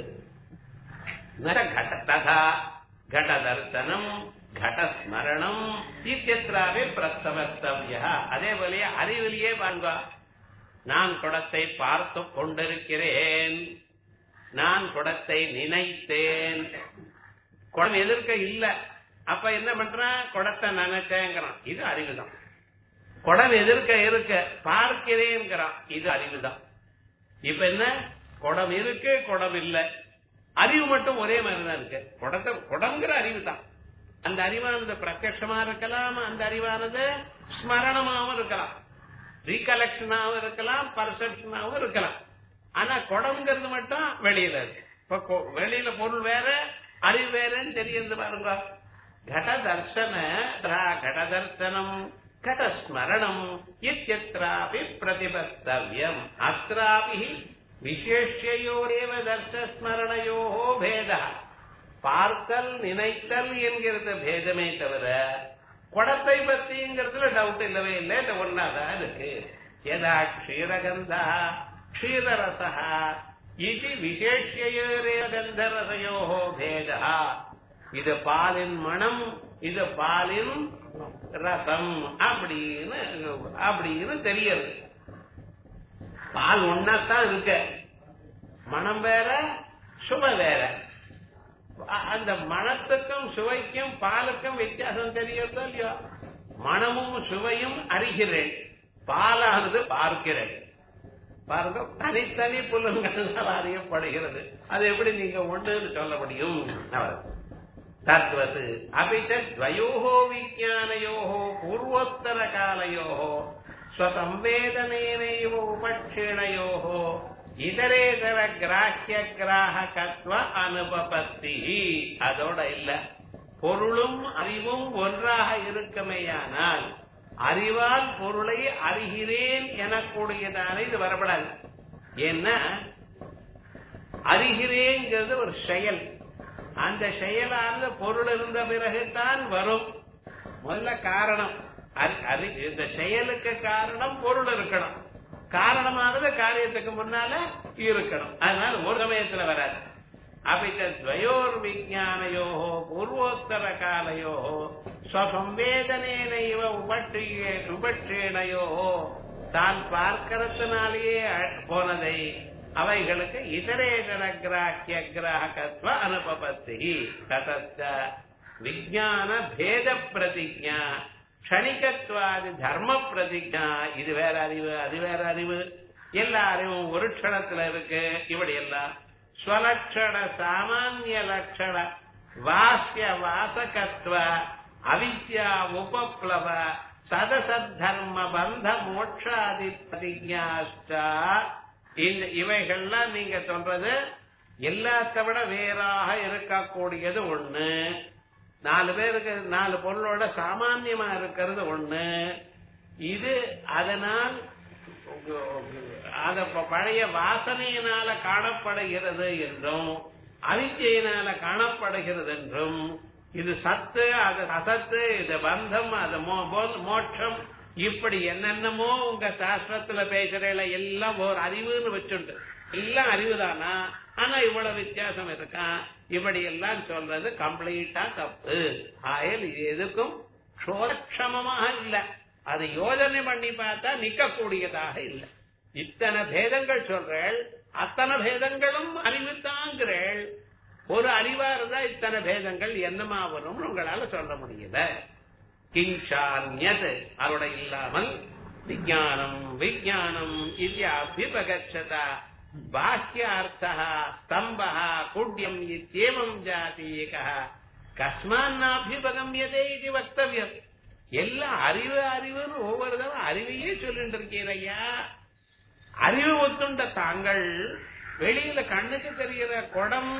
ததா கடதர்சனம் கடஸ்மரணம் இத்தியத்ராவே பிரஸ்தவர்த்தவ்யா. அதே போல அறிவிலேயே பாருங்க, நான் குடத்தை பார்த்து கொண்டிருக்கிறேன், நான் குடத்தை நினைத்தேன். குடம் எதிர்க்க இல்ல, அப்ப என்ன பண்றான், குடத்தை நினைச்சேங்கிறான், இது அறிவுதான். குடம் எதிர்க்க இருக்க பார்க்கிறேங்கிறான், இது அறிவுதான். இப்ப என்ன, குடம் இருக்கு குடம் இல்ல, அறிவு மட்டும் ஒரே மாதிரிதான் இருக்கு. குடத்தை குடம்ங்கிற அறிவு தான். அந்த அறிவானது பிரத்யட்சமா இருக்கலாம், அந்த அறிவானது ஸ்மரணமாவும் இருக்கலாம், ரீகலெக்ஷனாவும் இருக்கலாம், பர்செப்ஷனாவும் இருக்கலாம். ஆனா குடம்ங்கிறது மட்டும் வெளியில இருக்கு. இப்ப வெளியில பொருள் வேற அறிவு வேறன்னு தெரியுது பாருங்க. கடதர்சன கடதர்சனம் கடஸ்மரணம் இத்யத்ராபி பிரதிபத்தவ்யம். அத்ராபி விசேஷ்யோரேவ தர்சஸ்மரணயோ பேதः. பார்த்தல் நினைத்தல் என்கிறது பேதமே தவிர குடத்தை பத்திங்கிறதுல டவுட் இல்லவே இல்லை, ஒன்னாதான் இருக்கு. யதா க்ஷீரகந்தா க்ஷீரரசः இது விசேஷ்யோரேவ கந்தரசயோ பேதः. இது பாலின் மனம், இது பாலின் ரசம் அப்படின்னு தெரியுது. பால் ஒன்னாத்தான் இருக்க, மனம் வேற சுவை வேற. அந்த மனத்துக்கும் சுவைக்கும் பாலுக்கும் வித்தியாசம் தெரியுதோ இல்லையோ? மனமும் சுவையும் அறிகிறேன், பாலானது பார்க்கிறேன். பாருங்க, தனித்தனி புலன்கள் அறியப்படுகிறது. அது எப்படி நீங்க ஒன்றுன்னு சொல்ல முடியும்? தத்வத் அபிச்சத்வயோஹோ விஞ்ஞானயோஹோ பூர்வோத்தர காலயோஹோ ஸ்வசம்வேதனேனைவ உபக்ஷேணயோஹோ இதரேதர கிராஹ்ய கிராஹகத்வ அனுபபத்தி. அதோட இல்ல, பொருளும் அறிவும் ஒன்றாக இருக்குமேயானால் அறிவால் பொருளை அறிகிறேன் எனக்கூடியதான இது வரப்படாது. ஏன்னா அறிகிறேங்கிறது ஒரு செயல், அந்த செயலானது பொருள் இருந்த பிறகுதான் வரும். முதல்ல காரணம், இந்த செயலுக்கு காரணம் பொருள் இருக்கணும், காரணமானது காரியத்துக்கு முன்னால இருக்கணும். அதனால ஒரு சமயத்துல வராது. அபிச்சத்வயோர் விஞ்ஞானயோஹோ பூர்வோத்தர காலயோஹோ ஸ்வசம்வேதனேனைவ உபக்ஷேணயோஹோ தான் பார்க்கிறதுனாலேயே போனதை அவைகளுக்கு இதரேதர கிராஹ்ய கிராஹகத்வ அனுபபத்தி. ததச்ச விஞ்ஞான பேத பிரதிஜா க்ஷணிகத்வாதி தர்ம பிரதிஜா. இது வேற அறிவு அது வேற அறிவு, எல்லா அறிவும் ஒரு க்ஷணத்துல இருக்கு. இப்படி எல்லாம் ஸ்வலக்ஷண சாமானிய லட்சண வாஸ்ய வாசகத்வ அவித்யா உபப்ளவ சதசத்தர்ம பந்த மோட்சாதி பிரதிஜாஷ்டா. இவைகள்லாம் நீங்க சொல்றது எல்லாத்த விட வேறாக இருக்கக்கூடியது ஒண்ணு. நாலு பேருக்கு நாலு பொருளோட சாமான்யமா இருக்கிறது ஒண்ணு. இது அதனால் அத பழைய வாசனையினால காணப்படுகிறது என்றும், அவித்யினால காணப்படுகிறது என்றும், இது சத்து அது அசத்து, இது பந்தம் அது மோட்சம், இப்படி என்னென்னமோ உங்க சாஸ்திரத்துல பேசுறீங்கள எல்லாம் ஒரு அறிவுன்னு வச்சுண்டு எல்லாம் அறிவுதானா, ஆனா இவ்வளவு வித்தியாசம் இருக்கான், இப்படி எல்லாம் சொல்றது கம்ப்ளீட்டா தப்பு. ஆயல் இது எதுக்கும் சோரக்ஷமமாக இல்ல, அது யோஜனை பண்ணி பார்த்தா நிக்கக்கூடியதாக இல்ல. இத்தனை பேதங்கள் சொல்றேள், அத்தனை பேதங்களும் அறிவுத்தாங்கிறேள். ஒரு அறிவா இருந்தா இத்தனை பேதங்கள் என்னமா வரும் உங்களால சொல்ல முடியல. கிஞ்சான்யத் அதோட இல்லாமல் விஞ்ஞானம் விஞ்ஞானம் இது அபிபகச்சதா பாஹ்யார்த்தா ஸ்தம்பா குட்யம் இத்யேவம் ஜாதீயக கஸ்மான்னாபிபகம்யதே இது வக்தவ்யம். எல்லாம் அறிவு அறிவுன்னு ஒவ்வொரு தடவை அறிவையே சொல்லிட்டு இருக்கீரையா. அறிவு ஒத்துண்ட தாங்கள் வெளியில கண்ணுக்கு தெரிகிற குடம்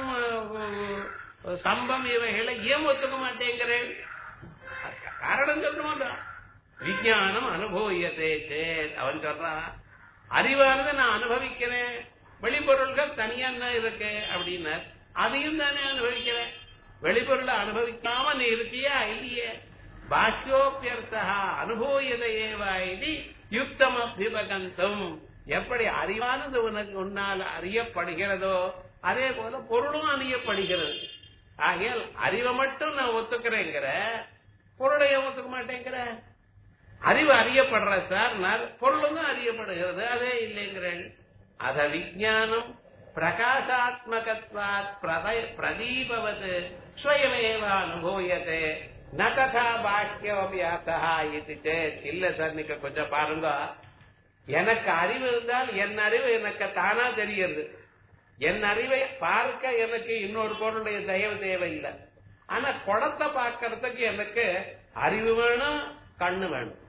ஸ்தம்பம் இவைகளை ஏன் ஒத்துக்க மாட்டேங்கிறேன்? காரணம் சொல்லுவாங்க. விஞ்ஞானம் அனுபவியதே சேத், அவன் சொல்றான் அறிவானது நான் அனுபவிக்கிறேன், வெளிப்பொருள்கள் தனியா இருக்கு அப்படின்னா அதையும் தானே அனுபவிக்கிறேன். வெளிப்பொருளை அனுபவிக்காம நீ இருக்கியா இல்லையே? பாஷ்யோபியர்த்தா அனுபவியதையேவா இது யுக்தம் அபிபகந்தம். எப்படி அறிவானது உனக்கு உன்னால் அறியப்படுகிறதோ அதே போல பொருளும் அறியப்படுகிறது. ஆகையால் அறிவை மட்டும் நான் ஒத்துக்கிறேங்கிற, பொருளையும் ஒத்துக்க மாட்டேங்கிற. அறிவு அறியப்படுற சார், பொருளும் அறியப்படுகிறது, அதே இல்லைங்கிறேன். அத விஞ்ஞானம் பிரகாசாத்மகத்வாத் பிரதீபவது ஸ்வயமேவ அனுபூயதே ந ததா பாக்கியோபியாசா இது சேத். இல்ல சார், நீங்க கொஞ்சம் பாருங்க, எனக்கு அறிவு இருந்தால் என் அறிவு எனக்கு தானா தெரியுது. என் அறிவை பார்க்க எனக்கு இன்னொரு பொருளுடைய தயவு தேவையில்லை. ஆனா குடத்தை பார்க்கறதுக்கு எனக்கு அறிவு வேணும், கண்ணு வேணும்.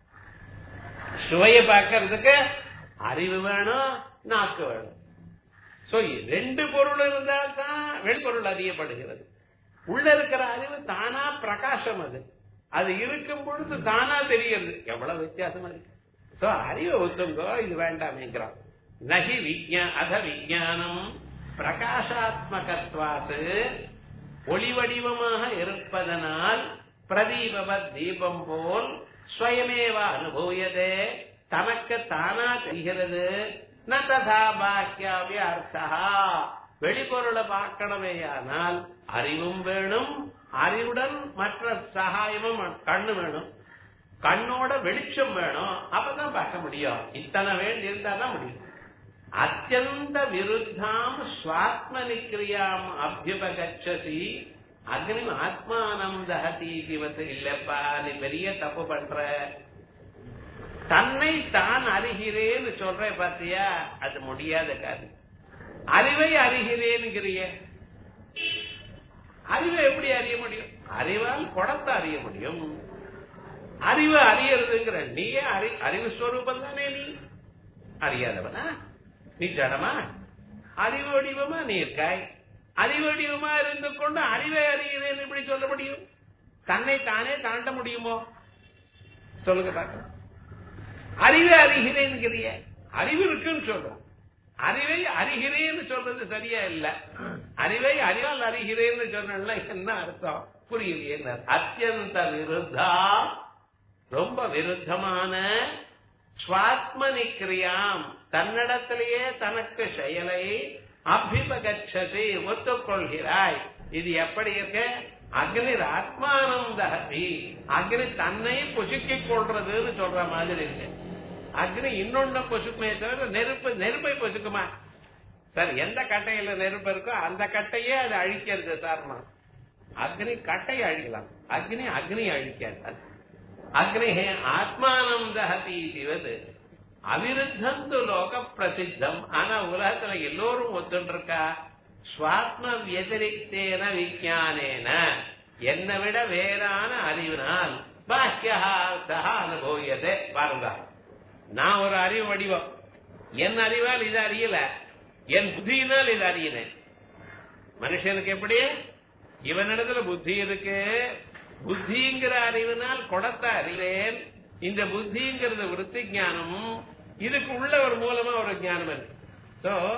சுவையை பார்க்கறதுக்கு அறிவு வேணும், நாக்கு வேணும். சோ ரெண்டு பொருள் இருந்தால் தான் வெளிப்பொருள் அறியப்படுகிறது. உள்ள இருக்கிற அறிவு தானா பிரகாசம், அது இருக்கும் பொழுது தானா தெரிகிறது. எவ்வளவு வித்தியாசமா இருக்கு. சோ அறிவை ஒத்துங்கோ, இது வேண்டாமேங்கிறான். நகி அத விஞ்ஞானம் பிரகாசாத்மகத்வாத்து ஒளி வடிவமாக இருப்பதனால் பிரதீபவத் தீபம் போல் ஸ்வயமேவ அனுபூயதே தனக்கு தானா தெரிகிறது. ந ததா பாக்கியாவி அர்த்தா. வெளிப்பொருளை பார்க்கணுமேயானால் அறிவும் வேணும், அறிவுடன் மற்ற சகாயமும் கண்ணு வேணும், கண்ணோட வெளிச்சம் வேணும், அப்பதான் பார்க்க முடியும். இத்தனை வேண்டி இருந்தாதான் முடியும். அத்தியந்த விருத்தாம் ஸ்வாத்மனிக்கிரியாம் அபியுபகச்சதி அக்னி ஆத்மானம் தஹதி திவத்து. இல்லப்பா, நீ பெரிய தப்பு பண்ற. தன்னை தான் அறிகிறேன்னு சொல்ற பாத்தியா, அது முடியாத காரியம். அறிவை அறிகிறேன்ங்கிறிய, அறிவை எப்படி அறிய முடியும்? அறிவால் குடத்தை அறிய முடியும். அறிவு அறியறதுங்கிற நீயே அறிவு ஸ்வரூபம் தானே. நீ அறியாதவனா? நீ ஜடமா? அறிவு வடிவமா நீ இருக்காய். அறிவு வடிவமா இருந்து கொண்டு அறிவை அறிகிறேன் எப்படி சொல்ல முடியும்? தன்னை தானே தாண்ட முடியுமோ? சொல்லுங்க பார்க்க. அறிவை அறிகிறேன்கிறிய, அறிவு இருக்குன்னு சொல்றோம். அறிவை அறிகிறேன்னு சொல்றது சரியா இல்ல. அறிவை அறிவால் அறிகிறேன்னு சொன்னா என்ன அர்த்தம் புரியலையே. அத்தியந்த விருத்தா, ரொம்ப விருத்தமான ஸ்வாத்மனிக்கிரியாம் தன்னிடத்திலேயே தனக்கு செயலை அபிபகச்சதி ஒத்துக்கொள்கிறாய். இது எப்படி இருக்கு? அக்னி ஆத்மானம் தஹதி, அக்னி தன்னை புசுக்கிக் கொள்றதுன்னு சொல்ற மாதிரி இருக்கு. அக்னி இன்னொன்னு பொசுக்குமே தவிர நெருப்பை பொசுக்குமா? சார், எந்த கட்டையில நெருப்பு இருக்கோ அந்த கட்டையே அது அழிக்கிறது சார். அக்னி கட்டையை அழிக்கலாம், அக்னி அழிக்காது. அக்னி ஆத்மானம் தஹதி திவது அவிருத்தந்து லோக பிரசித்தம். ஆனா உலகத்துல எல்லோரும் ஒத்துருக்கா ஸ்வாத்ம வியதிரிக்தேன விஞ்ஞானேன, என்னை விட வேறான அறிவினால் பாக்கியா அனுபவியதே. பாருங்க, நான் ஒரு அறிவு வடிவம், என் அறிவால் இது அறியல, என் புத்தியினால் இது அறியினேன். மனுஷனுக்கு எப்படி? இவனிடத்துல புத்தி இருக்கு, புத்திங்கிற அறிவினால் குடத்தை அறிவேன். இந்த புத்திங்கிறது விருத்தி ஞானம், இதுக்கு உள்ள ஒரு மூலமா ஒரு ஞானம் இருக்கு. சோ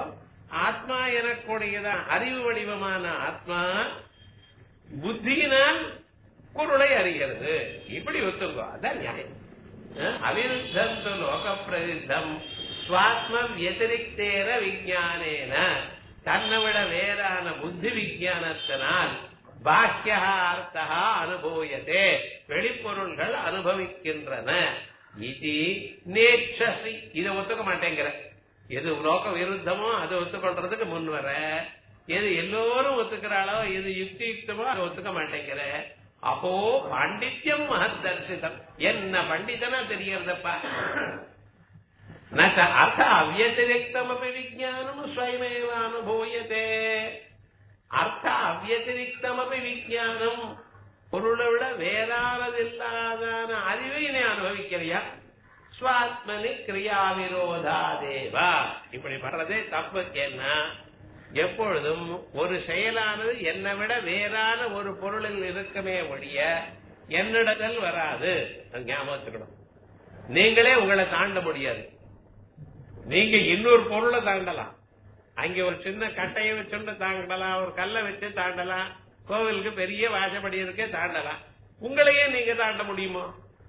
ஆத்மா எனக்கூடியதான் அறிவு வடிவமான ஆத்மா புத்தியினால் பொருளை அறிகிறது. இப்படி ஒத்துக்கோ, அதான் நியாயம். அவிருத்தம் லோக பிரசித்தம் சுவாத்ம வத்திரிக்தேன விஞ்ஞானேன, தன்னை விட வேறான புத்தி விஞ்ஞானத்தினால் பாக்கிய அர்த்தா அனுபூயத்தே, வெளிப்பொருள்கள் அனுபவிக்கின்றன. இது நேச்சசி, இதை ஒத்துக்க மாட்டேங்கிற. எது லோக விருத்தமோ அதை ஒத்துக்கொள்றதுக்கு முன் வர, எது எல்லோரும் ஒத்துக்கிறாளோ எது யுக்தி யுக்தமோ அதை ஒத்துக்க மாட்டேங்கிற. அப்போ பாண்டித்யம் மகதர்சிதம், என்ன பண்டிதனா தெரியறதப்பா. அர்த்த அவ்யதிரிக்தம் அப்படி விஜயானம் ஸ்வயமேவ அனுபூயத்தே. அர்த்த அவ்யதிரிக்தம் அப்படி விஜயானம், பொருளை விட வேறானதில்லாதான அறிவை நீ அனுபவிக்கிறியா? ஸ்வாத்மனி கிரியா விரோதா தேவா, இப்படி பண்றதே தப்பு. ஏன்னா எப்பொழுதும் ஒரு செயலானது என்னை விட வேறான ஒரு பொருளில் இருக்குமே ஒழிய என்னிடத்தில் வராது. ஞாபகத்துக்கணும். நீங்களே உங்களை தாண்ட முடியாது. நீங்க இன்னொரு பொருளை தாண்டலாம், அங்க ஒரு சின்ன கட்டையை வச்சுட்டு தாண்டலாம், ஒரு கல்லை வச்சு தாண்டலாம், கோவிலுக்கு பெரிய வாசப்படி இருக்கே தாண்டலாம். உங்களையே நீங்க தாண்ட முடியுமோ?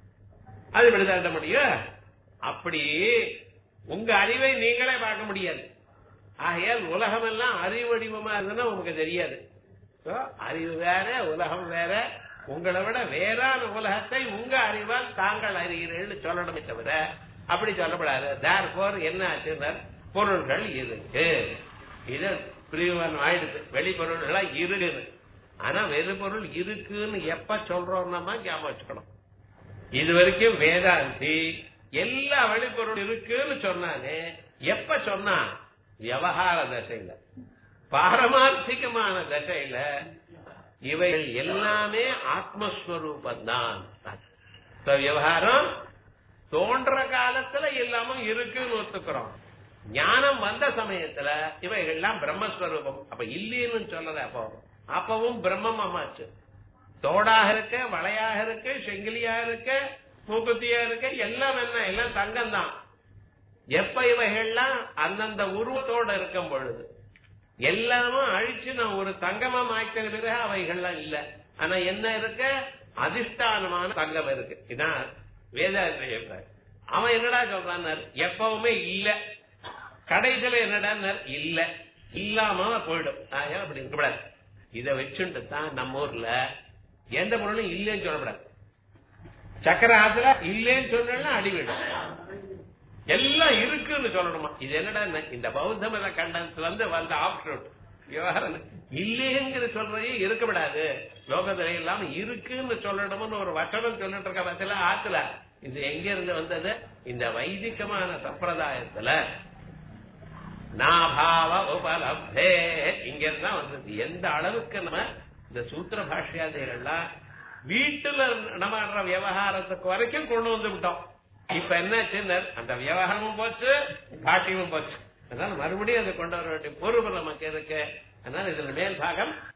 அது இப்படி தாண்ட முடியும்? அப்படி உங்க அறிவை நீங்களே பார்க்க முடியாது. ஆகையால் உலகம் எல்லாம் அறிவு வடிவமா இருந்ததுன்னா உங்களுக்கு தெரியாது. அறிவு வேற, உலகம் வேற. உங்களை விட வேறான உலகத்தை உங்க அறிவால் தாங்கள் அறிகிறீர்கள் சொல்லணுமே தவிர அப்படி சொல்லப்படாது. தேர்ஃபோர் என்ன ஆச்சுன்னா பொருள்கள் இருக்கு, இது பிரிவன் ஆயிடுது. வெளிப்பொருள்களா இருக்குது. ஆனா வெளிப்பொருள் இருக்குன்னு எப்ப சொல்றோம் நம்ம ஞாபகம் வச்சுக்கணும். இது வரைக்கும் வேதாந்தி எல்லா வெளிப்பொருள் இருக்குன்னு சொன்னானே, எப்ப சொன்னா? விவகார தசையில, பாரமார்த்திகமான தசையில இவைகள் எல்லாமே ஆத்மஸ்வரூபந்தான். விவகாரம் தோன்ற காலத்துல எல்லாமே இருக்குன்னு ஒத்துக்கிறோம். ஞானம் வந்த சமயத்துல இவைகள்லாம் பிரம்மஸ்வரூபம். அப்ப இல்லைன்னு சொல்லல. அப்பவும் பிரம்மம் அம்மாச்சு. தோடாக இருக்க, வளையாக இருக்க, செங்கிலியா இருக்க, மூக்குத்தியா இருக்க, எல்லாம் என்ன, எல்லாம் தங்கம் தான். எப்ப இவைகள்லாம் அந்தந்த உருவத்தோட இருக்கும் பொழுது எல்லாமும் அழிச்சு நான் ஒரு தங்கமா மாய்க்கிற பிறகு அவைகள்லாம் இல்ல. ஆனா என்ன இருக்க? அதிஷ்டானமான தங்கம் இருக்கு. இதான் வேதாந்த. அவன் என்னடா சொல்றான்? எப்பவுமே இல்ல. கடைசியில என்னடா இல்ல, இல்லாம போயிடும். அப்படி இருக்கக்கூடாது. இதை வச்சுட்டு தான் நம்ம ஊர்ல எந்த பொருளும் இல்லைன்னு சொல்லக்கூடாது. சக்கர ஆத்துல இல்லைன்னு சொன்னா அடிவிடும். எல்லாம் இருக்குன்னு சொல்லணுமா? இது என்னடா இந்த பௌத்த மத கண்டனத்துல இருந்து வந்த ஆப்ஷூட் விவகாரம். இல்லைங்கிற சொல்றதே இருக்கப்படாது. லோகத்துல இல்லாம இருக்குன்னு சொல்லணும்னு ஒரு வசனம் சொல்லிட்டு இருக்க பட்சத்துல ஆத்துல இது எங்க இருந்து வந்தது? இந்த வைதிகமான சம்பிரதாயத்துல நாபாவ உபலப்தே இங்க இருந்தா வந்தது. எந்த அளவுக்கு நம்ம இந்த சூத்திர பாஷ்யாதிகள்லாம் வீட்டுல நம்ம விவகாரத்துக்கு வரைக்கும் கொண்டு வந்து விட்டோம். இப்ப என்னாச்சு? அந்த விவகாரமும் போச்சு, பாட்டியமும் போச்சு. அதனால மறுபடியும் அதை கொண்டு வர வேண்டிய பொறுப்பு நமக்கு இருக்கு. அதனால இதுல மேல் பாகம்